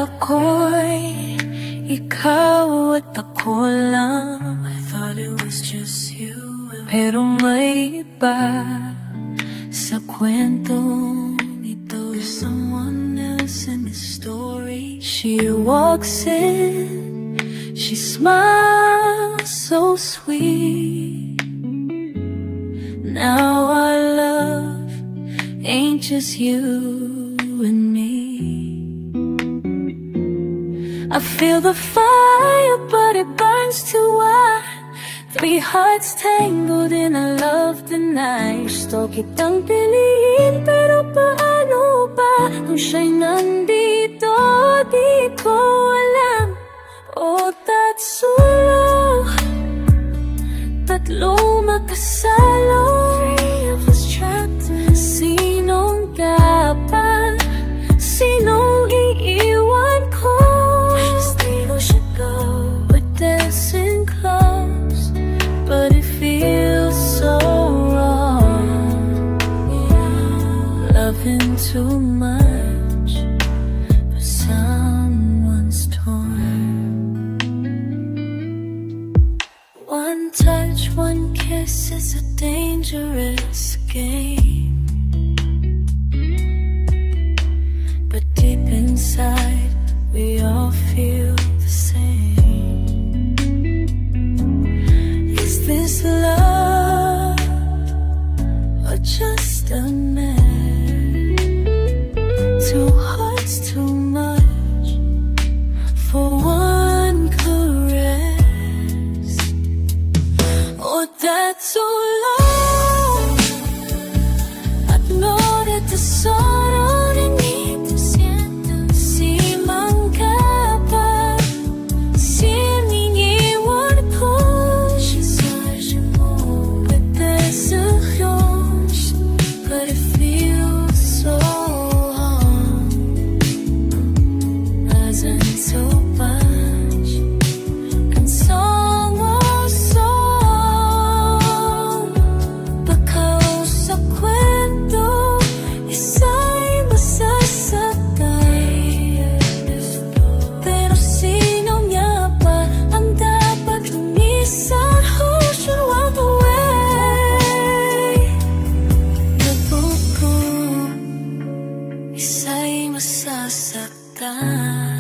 ako'y ikaw at ako lang. I thought it was just you, pero may iba sa kwentong ito. There's someone else in this story. She walks in, she smiles so sweet. Now our love ain't just you and me. I feel the fire, but it burns too hot. Three hearts tangled in a love tonight. Gusto kitang piliin, pero paano ba kung siya'y nandito? Di ko alam. Oh, tatsulo, tatlong magkasalo. Three of us trapped in. Sinong dapat? Sinong iiwan ko? Where should go? We're dancing close, but it feels so wrong. Loving too much for someone's torn. One touch, one kiss is a dangerous game, but deep inside we all feel the same. Is this love or just a man? Two hearts too much for one caress. Oh, that's so long. I know that the sun only needs to siento. Si manca pa, sininiwan ko mensaje mo. Desejos, but it feels so wrong. Hasn't so much and song oh song. Bakaw sa kwento, isa'y masasakay. Pero sino nga ba ang dapat lumisan? Who should walk away? Nabuko, isa'y masasaktan.